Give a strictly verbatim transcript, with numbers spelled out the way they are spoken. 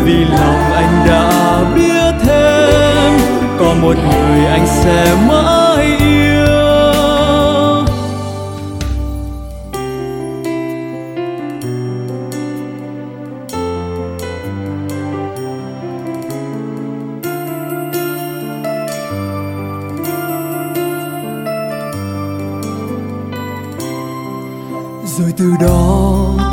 vì lòng anh đã biết thêm có một người anh sẽ mãi yêu. Rồi từ đó